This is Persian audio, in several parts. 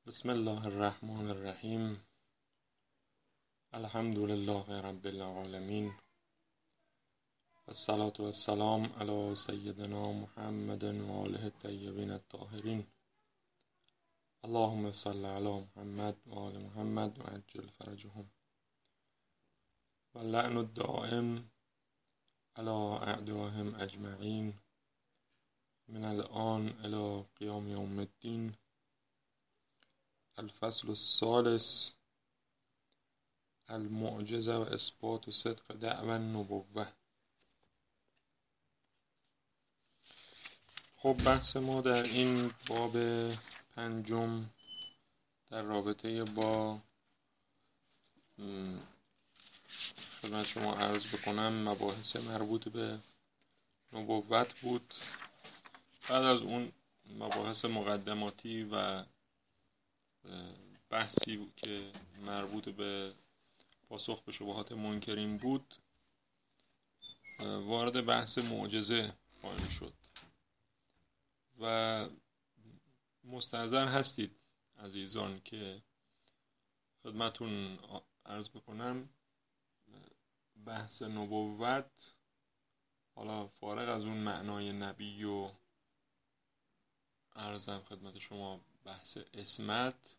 بسم الله الرحمن الرحیم. الحمد لله رب العالمین و الصلاة و السلام علی سیدنا محمد و آله الطیبین الطاهرین. اللهم صل علی محمد و آل محمد و عجل فرجهم و لعن الدائم علی اعدائهم اجمعین من الآن الی قیام یوم الدین. الفصل الثالث، المعجزه و اثبات و صدق دعوی النبوه. خب بحث ما در این باب پنجم در رابطه با خدمت شما عرض بکنم مباحث مربوط به نبوت بود. بعد از اون مباحث مقدماتی و بحثی که مربوط به پاسخ به شبهات منکرین بود، وارد بحث معجزه خواهیم شد و مستحضر هستید عزیزان که خدمتون عرض بکنم بحث نبوت، حالا فارغ از اون معنای نبی و عرضم خدمت شما بحث عصمت،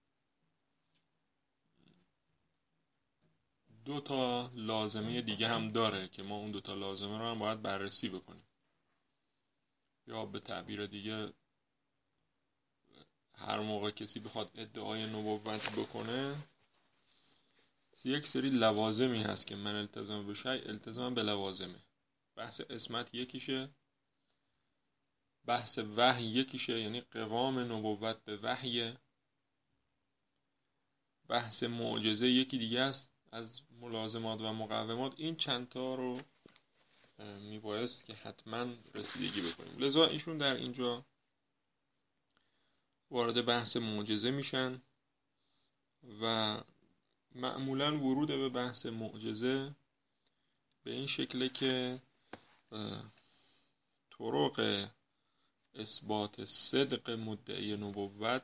دو تا لازمه دیگه هم داره که ما اون دو تا لازمه رو هم باید بررسی بکنیم. یا به تعبیر دیگه، هر موقع کسی بخواد ادعای نبوت بکنه، یک سری لوازمی هست که من التزام به شیء التزام به لوازمه. بحث عصمت یکیشه، بحث وحی یکیشه، یعنی قوام نبوت به وحی. بحث معجزه یکی دیگه است از ملازمات و مقومات. این چند تا رو میبایست که حتما رسیدگی بکنیم. لذا ایشون در اینجا وارد بحث معجزه میشن و معمولا ورود به بحث معجزه به این شکله که طرق اثبات صدق مدعی نبوت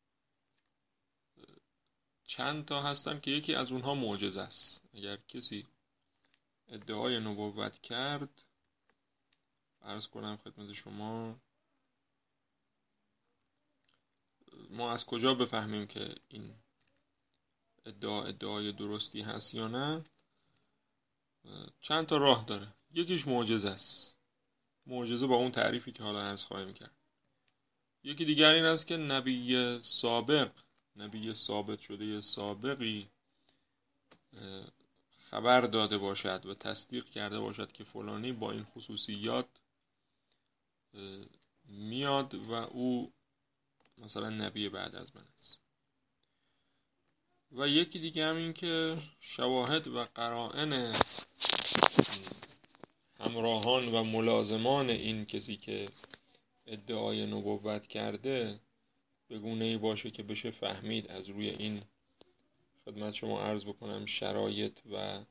چند تا هستن که یکی از اونها معجزه است. اگر کسی ادعای نبوت کرد، عرض کنم خدمت شما، ما از کجا بفهمیم که این ادعای درستی هست یا نه؟ چند تا راه داره. یکیش معجزه است، معجزه با اون تعریفی که حالا عرض خواهیم کرد. یکی دیگر این است که نبی سابق، نبی ثابت شده سابقی خبر داده باشد و تصدیق کرده باشد که فلانی با این خصوصیات میاد و او مثلا نبی بعد از من است. و یکی دیگه هم این که شواهد و قرائن همراهان و ملازمان این کسی که ادعای نبوت کرده به گونه‌ای باشه که بشه فهمید از روی این خدمت شما عرض بکنم شرایط و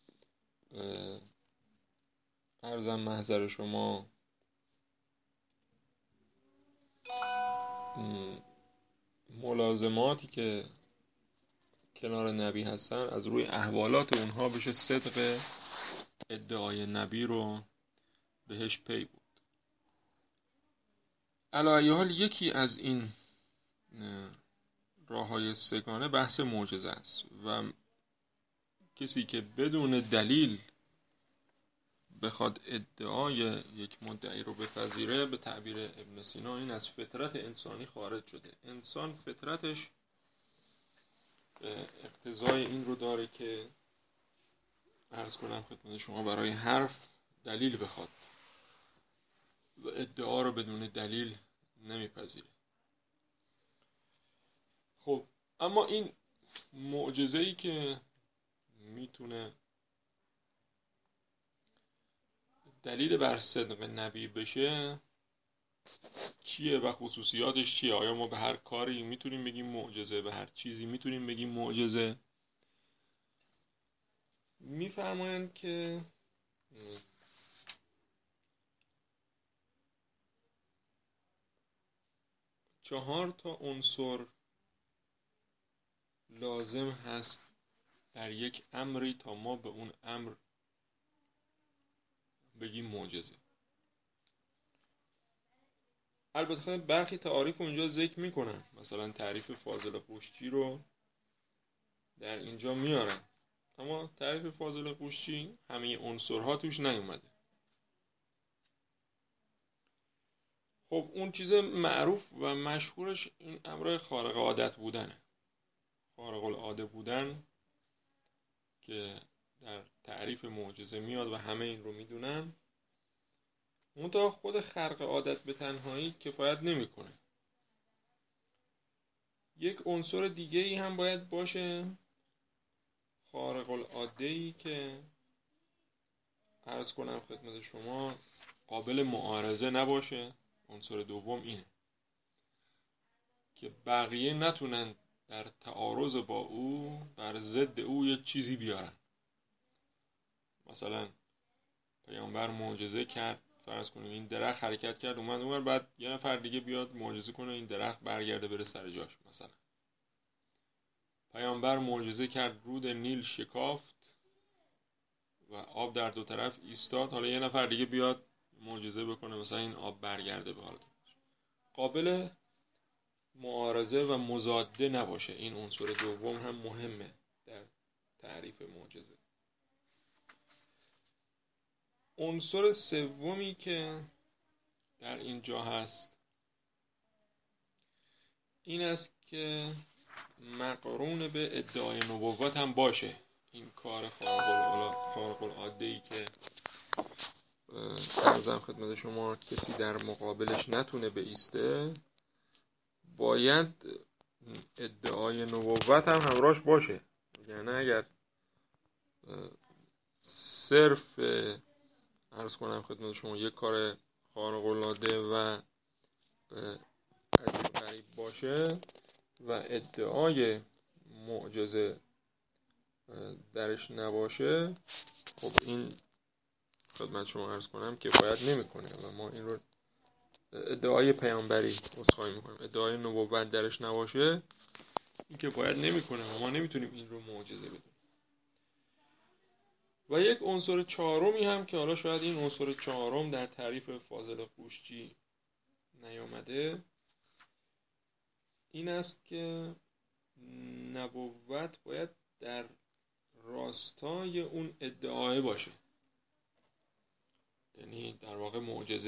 عرضم محضر شما ملازماتی که کنار نبی هستن، از روی احوالات اونها بشه صدق ادعای نبی رو بهش پی بود. علی ای حال یکی از این راه‌های سگانه بحث معجزه است و کسی که بدون دلیل بخواد ادعای یک مدعی رو بپذیره، به تعبیر ابن سینا این از فطرت انسانی خارج شده. انسان فطرتش اقتضای این رو داره که عرض کنم خدمت شما برای حرف دلیل بخواد و ادعا رو بدون دلیل نمیپذیره. خب اما این معجزه‌ای که میتونه دلیل بر صدق نبی بشه چیه و خصوصیاتش چیه؟ آیا ما به هر کاری میتونیم بگیم معجزه؟ به هر چیزی میتونیم بگیم معجزه؟ میفرمایند که 4 تا عنصر لازم هست در یک امری تا ما به اون امر بگیم معجزه. البته برخی تعاریف اونجا ذکر میکنن، مثلا تعریف فاضل قوشچی رو در اینجا میارن، اما تعریف فاضل قوشچی همه عنصرها توش نیومده. خب اون چیز معروف و مشهورش این امر خارق عادت بودنه، خارق العاده بودن که در تعریف معجزه میاد و همه این رو میدونن. منتها خود خرق عادت به تنهایی کفایت نمیکنه. یک عنصر دیگه ای هم باید باشه، خارق العاده ای، که عرض کنم خدمت شما قابل معارضه نباشه. عنصر دوم اینه که بقیه نتونن در تعارض با او بر ضد او یک چیزی بیارن. مثلا پیامبر معجزه کرد، فرض کنیم این درخت حرکت کرد اومد اونور، بعد یه نفر دیگه بیاد معجزه کنه این درخت برگرده بره سر جاش. مثلا پیامبر معجزه کرد رود نیل شکافت و آب در دو طرف ایستاد، حالا یه نفر دیگه بیاد معجزه بکنه مثلا این آب برگرده به حالت قابل معارضه و مضاده نباشه. این عنصر دوم هم مهمه در تعریف معجزه. عنصر سومی که در اینجا هست این است که مقرون به ادعای نبوت هم باشه. این کار خارق العاده‌ای که عرضم خدمت شما کسی در مقابلش نتونه بایسته، باید ادعای نبوت هم همراهش باشه. یعنی اگر صرف عرض کنم خدمت شما یک کار خارق العاده و عجیب غریب باشه و ادعای معجزه درش نباشه، خب این خدمت شما عرض کنم کفایت نمیکنه و ما این رو ادعای پیامبری عذرخواهی میکنم، ادعای نبوت درش نباشه این کفایت نمیکنه و ما نمیتونیم این رو معجزه بدونیم. و یک عنصر چهارمی هم که حالا شاید این عنصر چهارم در تعریف فاضل قوشچی نیامده، این است که نبوت باید در راستای اون ادعای باشه. یعنی در واقع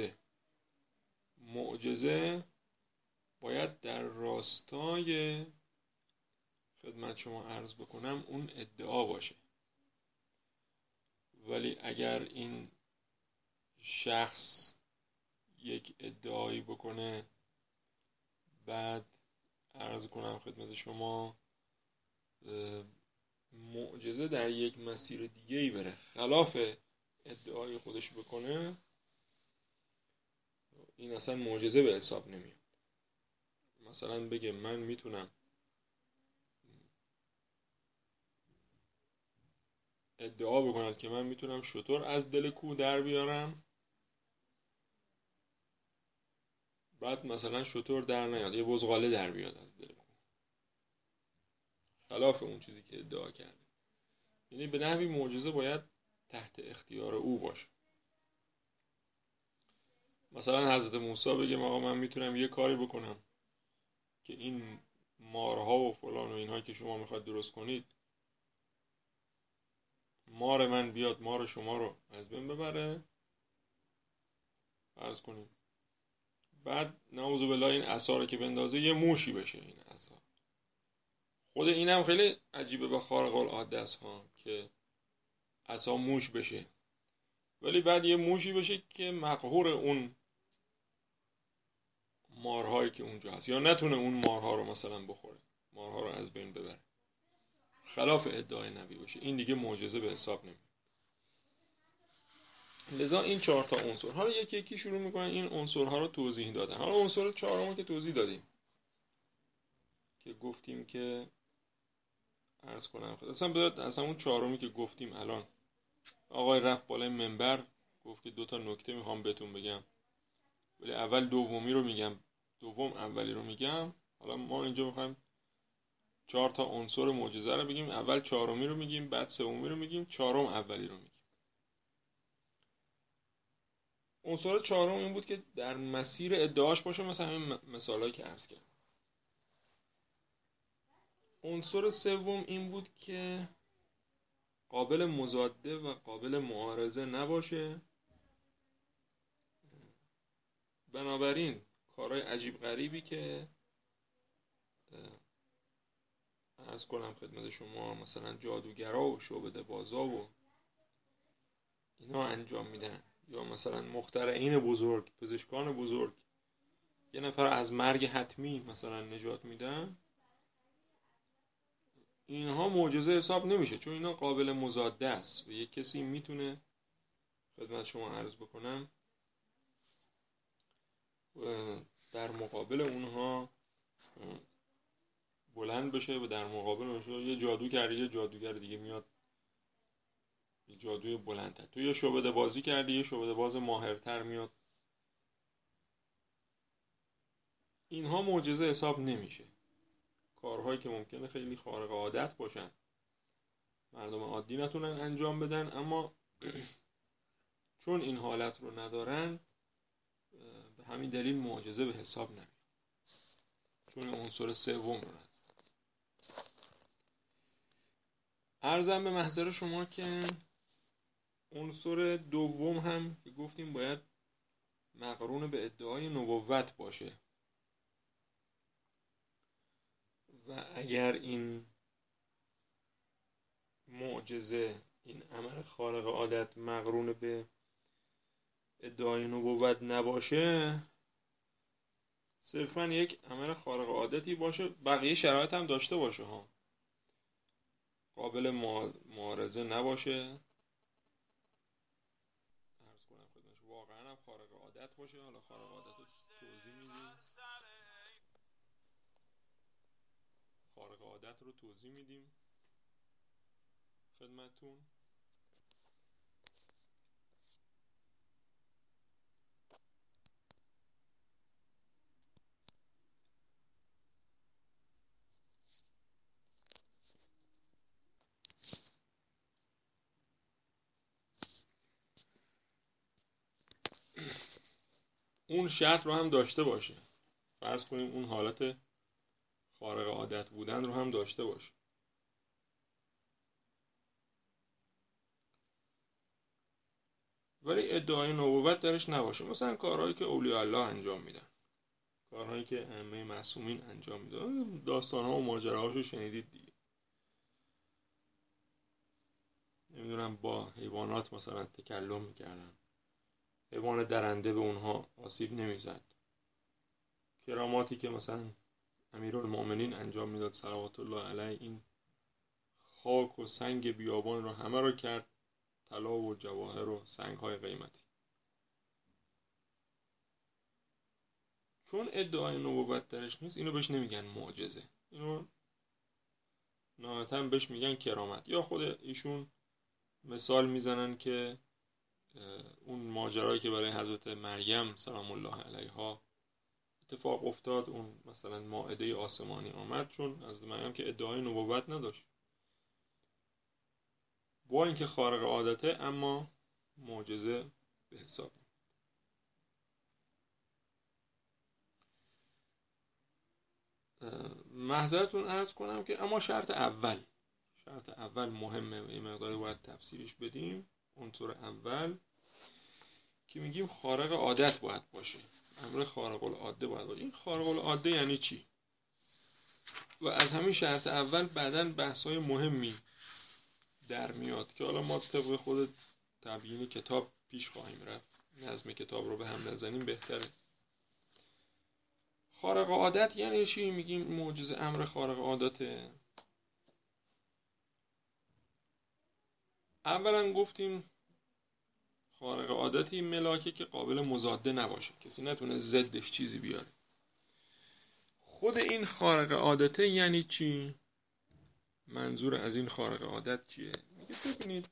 معجزه باید در راستای خدمت شما عرض بکنم اون ادعا باشه. ولی اگر این شخص یک ادعایی بکنه بعد عرض کنم خدمت شما معجزه در یک مسیر دیگه‌ای بره خلاف ادعای خودش بکنه، این اصلا معجزه به حساب نمیاد. مثلا بگه من میتونم ادعا بکنم که من میتونم شتر از دل کوه در بیارم، بعد مثلا شتر در نیاد، یه بزغاله در بیاد از دل کوه، خلاف اون چیزی که ادعا کرده. یعنی به نحوی معجزه باید تحت اختیار او باشه. مثلا حضرت موسی بگه آقا من میتونم یه کاری بکنم که این مارها و فلان و اینها که شما میخواد درست کنید، مار من بیاد مار شما رو از بین ببره، فرض کنید، بعد نعوذ بالله این عصا رو که بندازه یه موشی بشه. این عصا خود اینم خیلی عجیبه و خارق العاده است ها که عصا موش بشه، ولی بعد یه موشی بشه که مقهور اون مارهایی که اونجا هست، یا نتونه اون مارها رو مثلا بخوره، مارها رو از بین ببره، خلاف ادعای نبی باشه، این دیگه معجزه به حساب نمیاد. لذا این 4 تا عنصر، حالا یکی یکی شروع میکنن این عنصرها رو توضیح دادن. حالا عنصر چهارم که توضیح دادیم که گفتیم که عرض کنم اصلا اون چهارمی که گفتیم الان آقای رفت بالای منبر گفت که 2 تا نکته میخوام بهتون بگم، ولی اول دومی رو میگم، دوم اولی رو میگم. حالا ما اینجا میخوایم 4 تا عنصر معجزه رو بگیم، اول چهارمی رو میگیم، بعد سومی رو میگیم، چهارم اولی رو میگیم. عنصر چهارم این بود که در مسیر ادعاش باشه، مثلا همین مثالایی که عرض کردم. عنصر سوم این بود که قابل مضاده و قابل معارضه نباشه. بنابراین کارهای عجیب غریبی که عرض کنم خدمت شما، مثلا جادوگرا و شعبده بازا و اینا انجام میدن، یا مثلا مخترعین بزرگ، پزشکان بزرگ یه نفر از مرگ حتمی مثلا نجات میدن، اینها معجزه حساب نمیشه، چون اینا قابل مضاده است و یک کسی میتونه خدمت شما عرض بکنم در مقابل اونها بلند بشه و در مقابل اونها یه جادو کردی، یه جادوگر دیگه میاد یه جادوی بلندتر، تو یه شعبده بازی کردی، یه شعبده باز ماهرتر میاد. اینها معجزه حساب نمیشه. کارهایی که ممکنه خیلی خارق عادت باشن، مردم عادی نتونن انجام بدن، اما چون این حالت رو ندارن به همین دلیل معجزه به حساب نمیاد، چون عنصر سوم رو. عرضم به محضر شما که عنصر دوم هم که گفتیم باید مقرون به ادعای نبوت باشه و اگر این معجزه، این عمل خارق عادت مقرون به ادعای نبوت نباشه، صرفا یک عمل خارق عادتی باشه، بقیه شرایط هم داشته باشه ها، قابل معارضه نباشه، عرض کنم خدمتش واقعا هم خارق عادت باشه. حالا خارق عادت رو توضیح میدیم، خارق عادت رو توضیح میدیم خدمتون. اون شرط رو هم داشته باشه، فرض کنیم اون حالت خارق عادت بودن رو هم داشته باشه. ولی ادعای نبوت درش نباشه، مثلا کارهایی که اولیاء الله انجام میدن، کارهایی که ائمه معصومین انجام میدن، داستان‌ها و ماجراهاشو شنیدید دیگه. نمیدونم با حیوانات مثلا تکلم میکردن، حیوان درنده به اونها آسیب نمیزد. کراماتی که مثلا امیرالمومنین انجام میداد صلوات الله علیه، این خاک و سنگ بیابان رو همه رو کرد طلا و جواهر و سنگ‌های قیمتی. چون ادعای نبوت درش نیست، اینو بهش نمیگن معجزه، اینو نهایتاً بهش میگن کرامت. یا خود ایشون مثال میزنن که اون ماجرایی که برای حضرت مریم سلام الله علیها اتفاق افتاد، اون مثلا مائده آسمانی آمد، چون حضرت مریم که ادعای نبوت نداشت، با اینکه خارق عادته اما معجزه به حساب. معذرتون عرض کنم که اما شرط اول مهمه و این مقداری باید تفسیرش بدیم. عنصر اول که میگیم خارق عادت باید باشه، امر خارق العاده باید باشه. این خارق العاده یعنی چی؟ و از همین شرط اول بعداً بحث‌های مهمی در میاد که حالا ما طبق خود تبیین کتاب پیش خواهیم رفت، نظم کتاب رو به هم نزنیم بهتره. خارق عادت یعنی چی؟ میگیم معجزه امر خارق عادته. اولا گفتیم خارق عادتی ملاکه که قابل مضاده نباشه، کسی نتونه ضدش چیزی بیاره. خود این خارق عادته یعنی چی؟ منظور از این خارق عادت چیه؟ میگه ببینید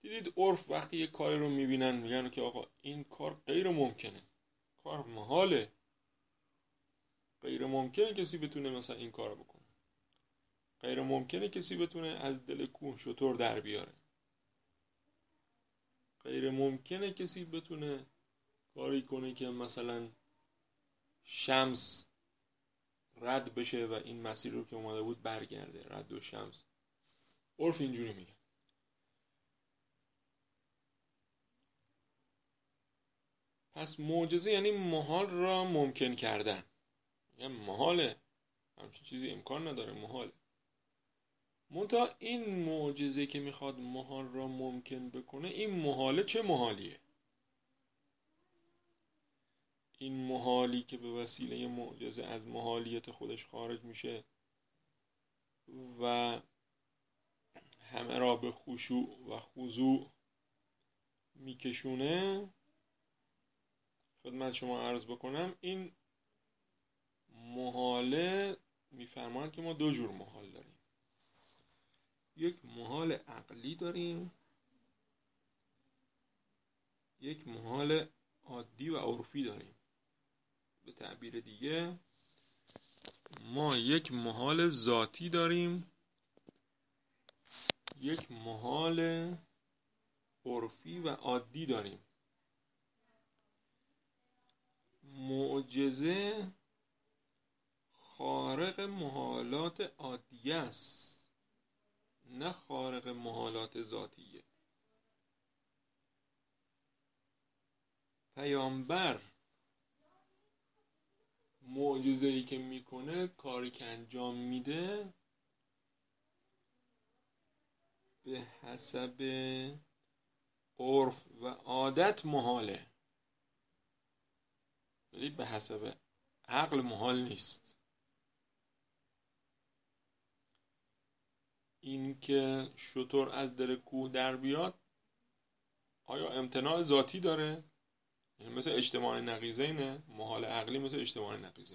دیدید عرف وقتی یک کاری رو میبینن میگن که آقا این کار غیر ممکنه، کار محاله، غیر ممکنه کسی بتونه مثلا این کارو بکنه، غیر ممکنه کسی بتونه از دل کوه شتر در بیاره، غیر ممکنه کسی بتونه کاری کنه که مثلا شمس رد بشه و این مسیر رو که اومده بود برگرده، رد و شمس. عرف اینجوری میگه. پس معجزه یعنی محال را ممکن کردن. یعنی محاله، همچین چیزی امکان نداره، محاله. منتها این معجزه که میخواد محال را ممکن بکنه، این محاله چه محالیه؟ این محالی که به وسیله معجزه از محالیت خودش خارج میشه و همه را به خشوع و خضوع میکشونه، خدمت شما عرض بکنم این محاله میفرماند که ما دو جور محال داریم. یک محال عقلی داریم، یک محال عادی و عرفی داریم. به تعبیر دیگه ما یک محال ذاتی داریم، یک محال عرفی و عادی داریم. معجزه خارق محالات عادیه است، نه خارق محالات ذاتیه. پیامبر معجزه‌ای که میکنه، کاری که انجام میده، به حسب عرف و عادت محاله، ولی به حسب عقل محال نیست. این که شتر از در کوه در بیاد آیا امتناع ذاتی داره؟ یعنی مثل اجتماع نقیضینه؟ محال عقلی مثل اجتماع نقیضه.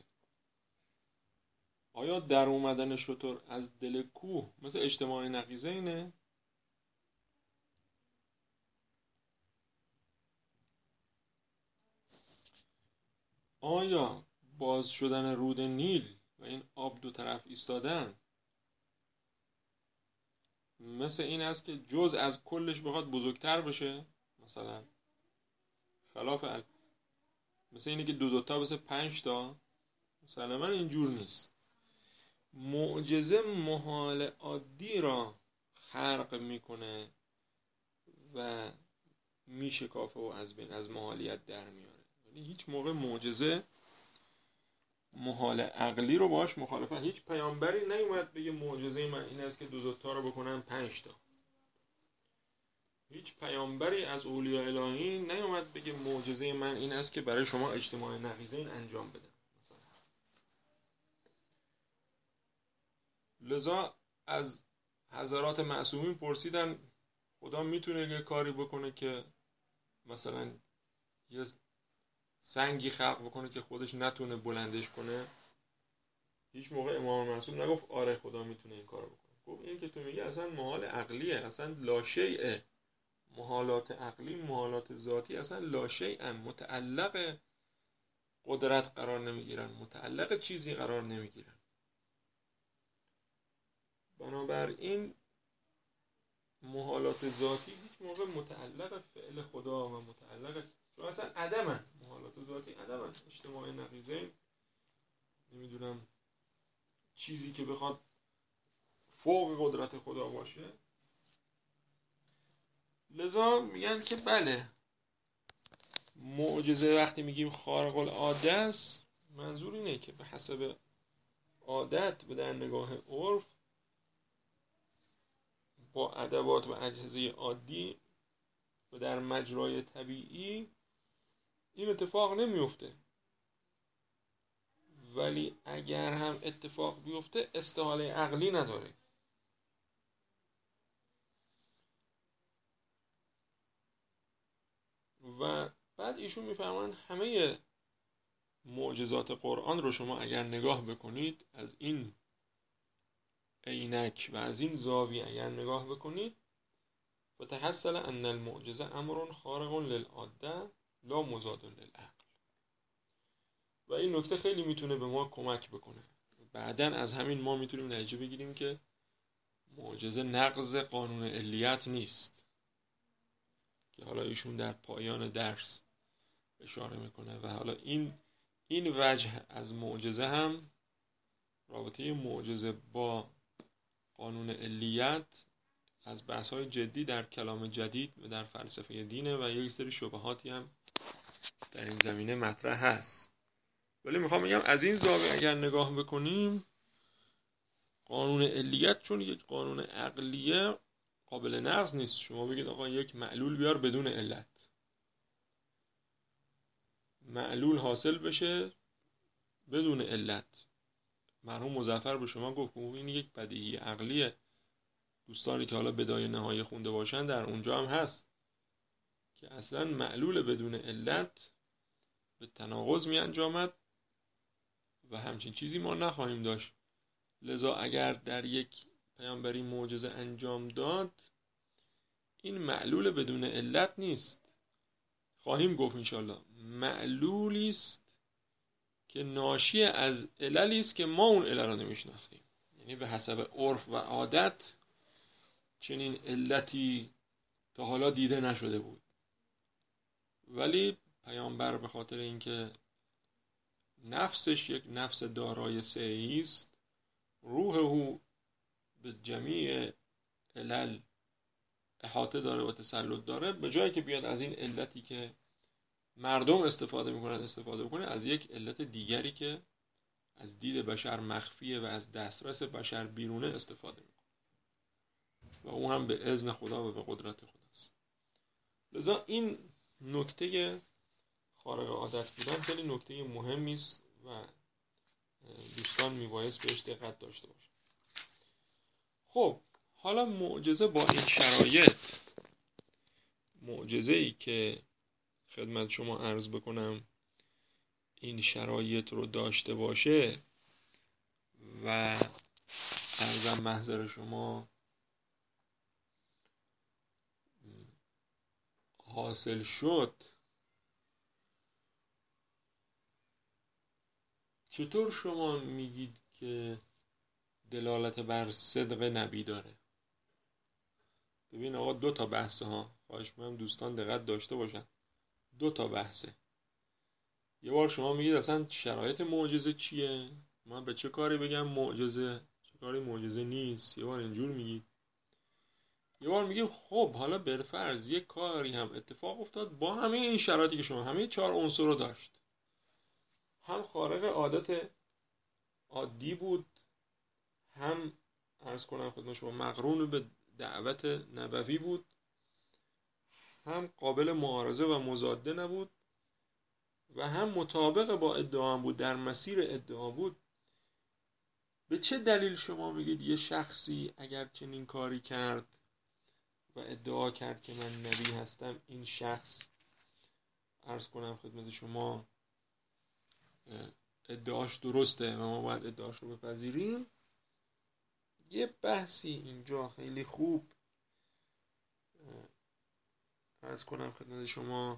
آیا در اومدن شتر از دل کوه مثل اجتماع نقیضینه؟ آیا باز شدن رود نیل و این آب دو طرف ایستادن مثل این است که جز از کلش بخواد بزرگتر بشه؟ مثلا خلاف مثل اینه که دو تا بسه 5 تا؟ مثلا من اینجور نیست. معجزه محال عادی را خرق میکنه و میشکافه و از بین از محالیت در میاره. ولی هیچ موقع معجزه محال عقلی رو باش مخالفت. هیچ پیامبری نیومد بگه معجزه من این است که دو تا رو بکنم 5 تا. هیچ پیامبری از اولیاء الهی نیومد بگه معجزه من این است که برای شما اجتماع نقیضین انجام بدم. لذا از حضرات معصومین پرسیدن خدا میتونه یه کاری بکنه که مثلا یه سنگی خلق بکنه که خودش نتونه بلندش کنه؟ هیچ موقع امام معصوم نگفت آره خدا میتونه این کارو بکنه. گفت این که تو میگی اصلا محال عقلیه، اصلا لاشیئه. محالات عقلی، محالات ذاتی اصلا لاشیئن، متعلق قدرت قرار نمیگیرن، متعلق چیزی قرار نمیگیرن. بنابراین محالات ذاتی هیچ موقع متعلق فعل خدا و متعلق چون اصلا عدمن. محالات ذاتی عدمن، اجتماع نقیضین، نمیدونم چیزی که بخواد فوق قدرت خدا باشه. لذا میگن که بله معجزه وقتی میگیم خارق العاده است، منظور اینه که به حسب عادت و در نگاه عرف با ادوات و اجهزه عادی و در مجرای طبیعی این اتفاق نمیفته. ولی اگر هم اتفاق بیفته استحاله عقلی نداره. و بعد ایشون میفرمایند همه معجزات قرآن رو شما اگر نگاه بکنید از این عینک و از این زاویه اگر نگاه بکنید، فتحصل ان المعجزه امر خارق للعاده لا مضاد للعقل. و این نکته خیلی میتونه به ما کمک بکنه. بعداً از همین ما میتونیم نتیجه بگیریم که معجزه نقض قانون علیت نیست، که حالا ایشون در پایان درس اشاره میکنه. و حالا این وجه از معجزه هم، رابطه معجزه با قانون علیت، از بحث‌های جدی در کلام جدید و در فلسفه دینه و یک سری شبهاتی هم در این زمینه مطرح هست. ولی میخوام بگم از این زاویه اگر نگاه بکنیم، قانون علیت چون یک قانون عقلیه قابل نقض نیست. شما بگید آقا یک معلول بیار بدون علت، معلول حاصل بشه بدون علت. مرحوم مظفر به شما گفت این یک بدیهی عقلیه. دوستانی که حالا بدایه نهایی خونده باشن در اونجا هم هست که اصلا معلول بدون علت به تناقض می انجامد و همچین چیزی ما نخواهیم داشت. لذا اگر در یک پیامبری معجزه انجام داد، این معلول بدون علت نیست. خواهیم گفت انشالله معلولی است که ناشی از عللی است که ما اون علل را نمیشناختیم. یعنی به حسب عرف و عادت چنین علتی تا حالا دیده نشده بود، ولی پیامبر به خاطر اینکه نفسش یک نفس دارای سعی است، روح او به جمیع علل احاطه داره و تسلط داره، به جایی که بیاد از این علتی که مردم استفاده میکنن از یک علت دیگری که از دید بشر مخفیه و از دسترس بشر بیرونه استفاده میکنه و اون هم به اذن خدا و به قدرت خداست. لذا این نکته خارق عادت بودن خیلی نکته مهمی است و دوستان میبایست بهش دقت داشته باشن. خب حالا معجزه با این شرایط، معجزه‌ای که خدمت شما عرض بکنم این شرایط رو داشته باشه و عرضم محضر شما حاصل شد، چطور شما میگید که دلالت بر صدق نبی داره؟ ببین آقا دو تا بحثه ها، خواهش می‌کنم دوستان دقت داشته باشن. دو تا بحثه. یه بار شما میگید اصلا شرایط معجزه چیه، من به چه کاری بگم معجزه، چه کاری معجزه نیست. یه بار اینجور میگید، یه بار میگیم خب حالا بالفرض یک کاری هم اتفاق افتاد با همه این شرایطی که شما همه 4 عنصر رو داشت، هم خارق عادت عادی بود، هم عرض کنم خدمت شما مقرون به دعوت نبوی بود، هم قابل معارضه و مضاده نبود و هم مطابق با ادعا بود، در مسیر ادعا بود. به چه دلیل شما میگید یه شخصی اگر چنین کاری کرد و ادعا کرد که من نبی هستم، این شخص عرض کنم خدمت شما ادعاش درسته و ما باید ادعاش رو بپذیریم؟ یه بحثی اینجا خیلی خوب عرض کنم خدمت شما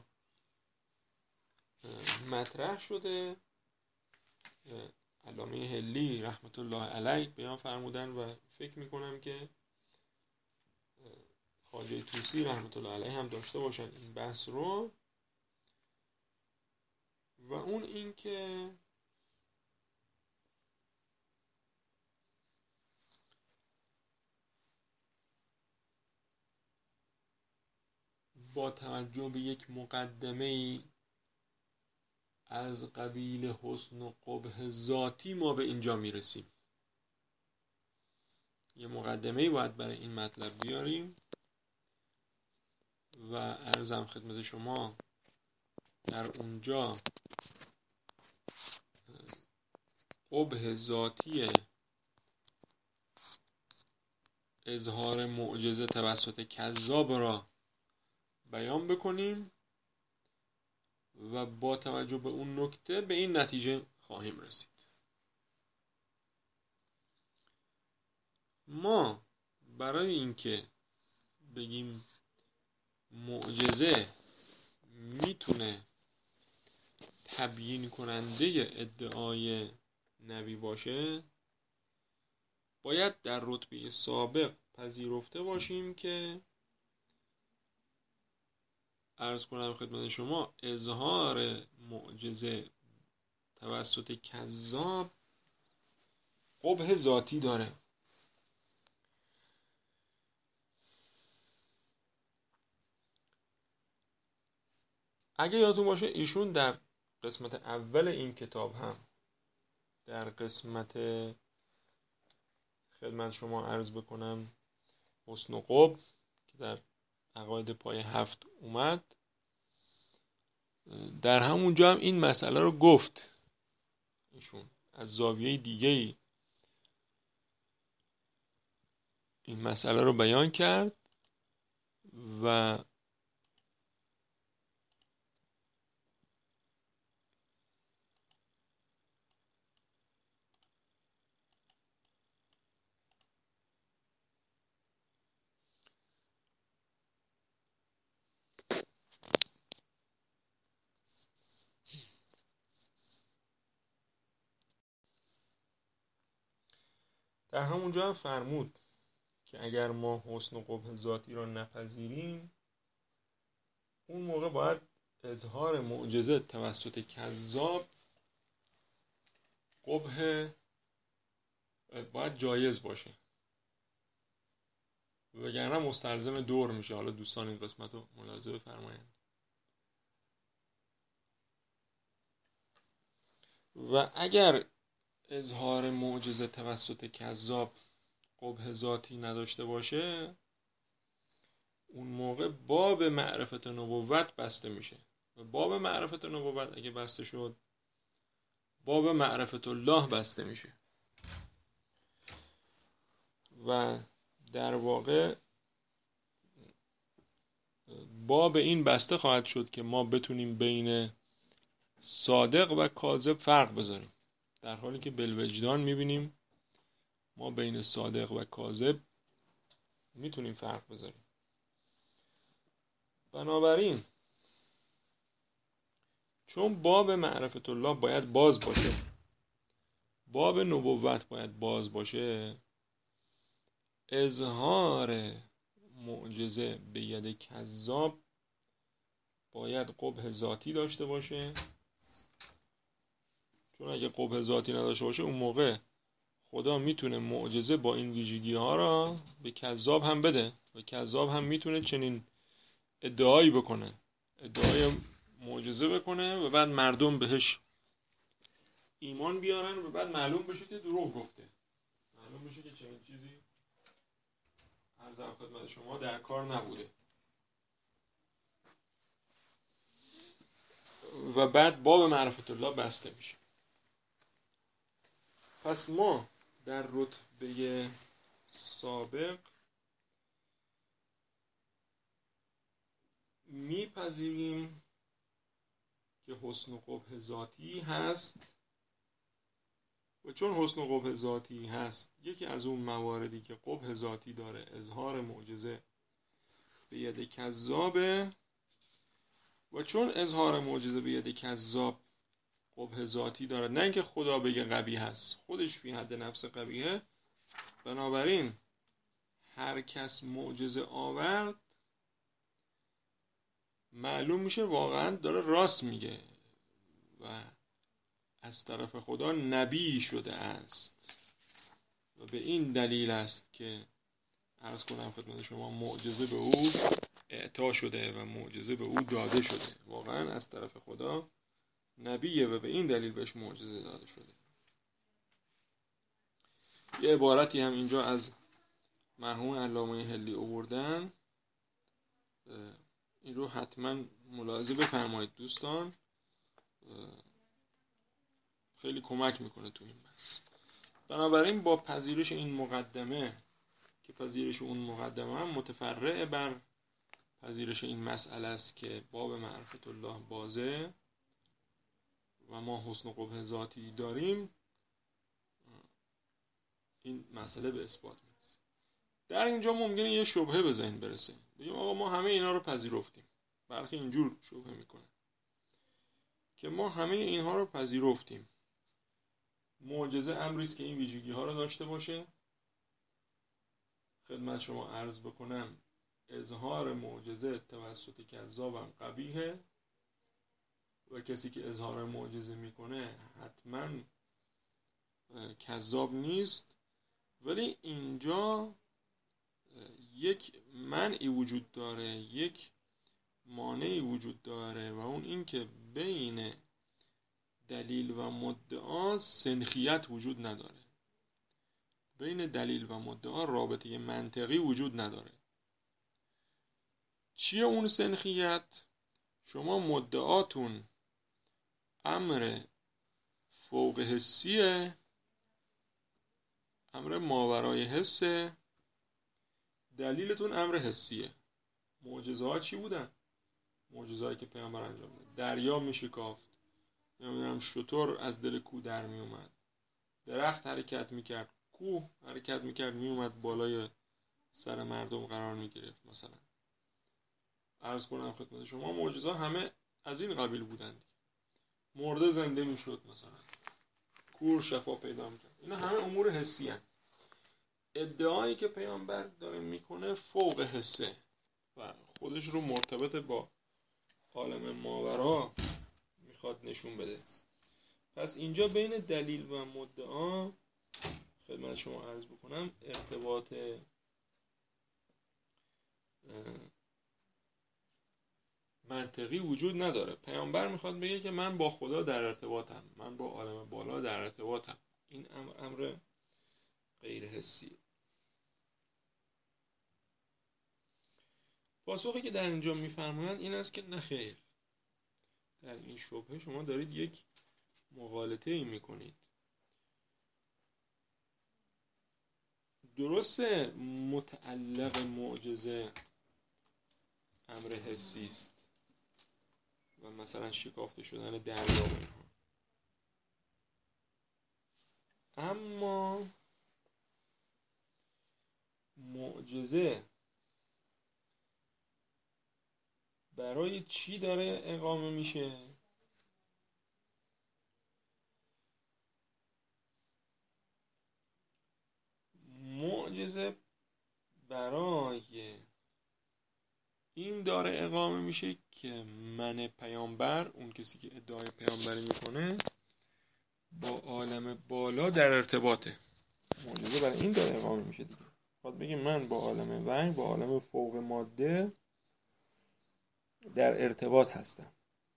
مطرح شده. علامه حلی رحمت الله علیه بیان فرمودن و فکر میکنم که خواجه طوسی رحمت الله علیه هم داشته باشن این بحث رو، و اون این که با توجه به یک مقدمه از قبیل حسن و قبح ذاتی ما به اینجا میرسیم. یه مقدمه باید برای این مطلب بیاریم و عرضم خدمت شما در اونجا قبح ذاتی اظهار معجزه توسط کذاب را بیان بکنیم و با توجه به اون نکته به این نتیجه خواهیم رسید. ما برای اینکه بگیم معجزه میتونه تبیین کننده ادعای نبی باشه، باید در رتبه سابق پذیرفته باشیم که عرض کنم خدمت شما اظهار معجزه توسط کذاب قبح ذاتی داره. اگه یادتون باشه ایشون در قسمت اول این کتاب هم در قسمت خدمت شما عرض بکنم حسن و قبح که در عقاید پای 7 اومد، در همونجا هم این مسئله رو گفت. ایشون از زاویه دیگه‌ای این مسئله رو بیان کرد و در همونجا هم فرمود که اگر ما حسن و قبح ذاتی را نپذیریم، اون موقع باید اظهار معجزه توسط کذاب قبح باید جایز باشه، وگرنه مستلزم دور میشه. حالا دوستان این قسمت رو ملاحظه بفرمایند. و اگر اظهار معجزه توسط کذاب قبح ذاتی نداشته باشه، اون موقع باب معرفت نبوت بسته میشه. و باب معرفت نبوت اگه بسته شد، باب معرفت الله بسته میشه و در واقع باب این بسته خواهد شد که ما بتونیم بین صادق و کاذب فرق بذاریم، در حالی که بالوجدان میبینیم ما بین صادق و کاذب میتونیم فرق بذاریم. بنابراین چون باب معرفت الله باید باز باشه، باب نبوت باید باز باشه، اظهار معجزه به ید کذاب باید قبح ذاتی داشته باشه. چون اگه قبح ذاتی نداشته باشه، اون موقع خدا میتونه معجزه با این ویژگی ها را به کذاب هم بده و کذاب هم میتونه چنین ادعایی بکنه، ادعای معجزه بکنه و بعد مردم بهش ایمان بیارن و بعد معلوم بشه که دروغ گفته، معلوم بشه که چنین چیزی عرضم خدمت شما در کار نبوده و بعد باب معرفت الله بسته میشه. پس ما در رتبه سابق میپذیریم که حسن و قبح ذاتی هست و چون حسن و قبح ذاتی هست، یکی از اون مواردی که قبح ذاتی داره اظهار معجزه به ید کذابه و چون اظهار معجزه به ید کذاب قبح ذاتی داره، نه اینکه خدا بگه قبیح هست، خودش فی حد نفس قبیحه، بنابراین هر کس معجزه آورد معلوم میشه واقعا داره راست میگه و از طرف خدا نبی شده است و به این دلیل است که عرض کنم خدمت شما معجزه به او اعطا شده و معجزه به او داده شده. واقعا از طرف خدا نبیه و به این دلیل بهش معجزه داده شده. یه عبارتی هم اینجا از مرحوم علامه حلی آوردن، این رو حتما ملاحظه بفرمایید دوستان، خیلی کمک میکنه تو این بحث. بنابراین با پذیرش این مقدمه که پذیرش اون مقدمه هم متفرع بر پذیرش این مسئله است که باب معرفت الله بازه و ما حسن و قبح ذاتی داریم، این مسئله به اثبات میرسه. در اینجا ممکنه یه شبهه به ذهن برسه، بگیم آقا ما همه اینا رو پذیرفتیم. برخی اینجور شبهه میکنه که ما همه اینها رو پذیرفتیم، معجزه امری است که این ویژگی ها رو داشته باشه. خدمت شما عرض بکنم اظهار معجزه توسط کذابم قبیحه و کسی که اظهار معجزه میکنه حتما کذاب نیست. ولی اینجا یک منعی وجود داره، یک مانعی وجود داره و اون این که بین دلیل و مدعا سنخیت وجود نداره. بین دلیل و مدعا رابطه منطقی وجود نداره. چیه اون سنخیت؟ شما مدعاتون امر فوق حسیه، امر ماورای حسه، دلیلتون امر حسیه. معجزه ها چی بودن؟ معجزه هایی که پیامبر انجام داد، دریا میشکافت، نمیدونم شتر از دل کوه در می اومد، درخت حرکت میکرد، کوه حرکت میکرد میومد بالای سر مردم قرار میگرفت. مثلا عرض کنم خدمت شما معجزه همه از این قبیل بودند. مرده زنده میشد، مثلا کور شفا پیدا میکرد. اینا همه امور حسی هست. ادعایی که پیامبر داره میکنه فوق حسه و خودش رو مرتبط با عالم ماورا میخواد نشون بده. پس اینجا بین دلیل و مدعا خدمت شما عرض بکنم ارتباط منطقی وجود نداره. پیامبر میخواد بگه که من با خدا در ارتباطم، من با عالم بالا در ارتباطم. این امر غیر حسیه. پاسخی که در اینجا میفرمایند این است که نه خیر، در این شبهه شما دارید یک مغالطه ای میکنید. درسته متعلق معجزه امر حسی است و مثلا شکافته شدن دریا و اینها، اما معجزه برای چی داره اقامه میشه؟ معجزه برای این داره اقامه میشه که من پیامبر، اون کسی که ادعای پیامبری میکنه، با عالم بالا در ارتباطه. معجزه برای این داره اقامه میشه دیگه. خواهد بگه من با عالم وحی، با عالم فوق ماده در ارتباط هستم.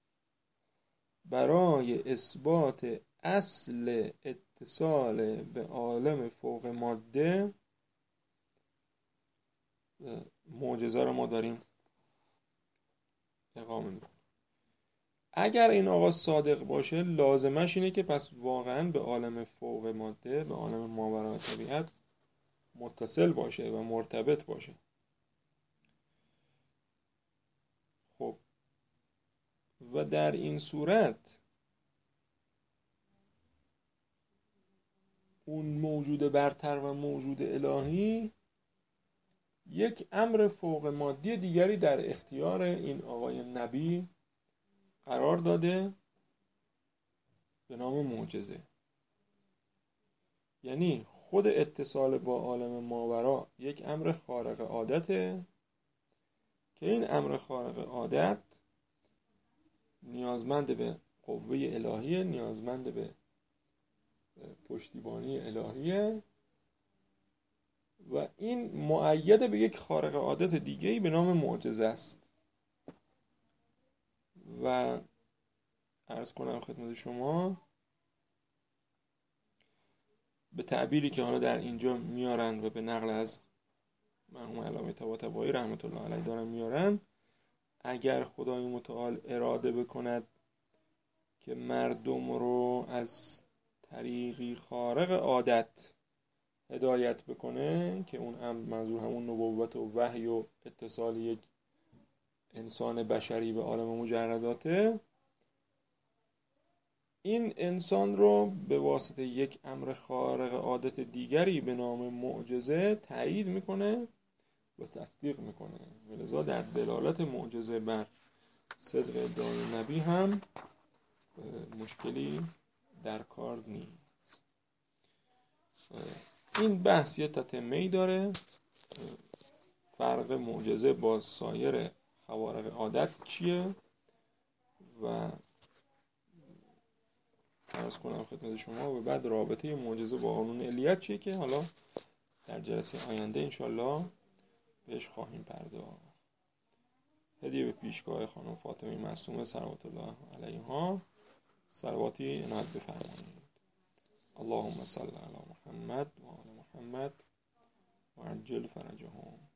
برای اثبات اصل اتصال به عالم فوق ماده معجزه رو ما داریم اقامه میکنیم. اگر این آقا صادق باشه لازمش اینه که پس واقعا به عالم فوق ماده، به عالم ماورای طبیعت متصل باشه و مرتبط باشه. خب و در این صورت اون موجود برتر و موجود الهی یک امر فوق مادی دیگری در اختیار این آقای نبی قرار داده به نام معجزه. یعنی خود اتصال با عالم ماورا یک امر خارق عادته که این امر خارق عادت نیازمند به قوه الهیه، نیازمند به پشتیبانی الهیه و این مؤید به یک خارق عادت دیگه‌ای به نام معجزه است. و عرض کنم خدمت شما به تعبیری که حالا در اینجا میارن و به نقل از مرحوم علامه طباطبایی رحمت الله علیه دارن میارن، اگر خدای متعال اراده بکند که مردم رو از طریقی خارق عادت هدایت بکنه، که اون منظور همون نبوت و وحی و اتصال یک انسان بشری به عالم مجرداته، این انسان رو به واسطه یک امر خارق عادت دیگری به نام معجزه تایید میکنه و تصدیق میکنه. ولذا در دلالت معجزه بر صدق ادعای نبی هم مشکلی در کار نیست. این بحث یه تتمه‌ای داره. فرق معجزه با سایر خوارق عادت چیه و عرض کنم خدمت شما و بعد رابطه معجزه با قانون علیت چیه که حالا در جلسه آینده انشالله بهش خواهیم پرداخت. هدیه به پیشگاه خانم فاطمه معصومه صلوات الله علیها صلواتی عنایت بفرمایید. اللهم صل علی محمد و آل محمد و عجل فرجهم.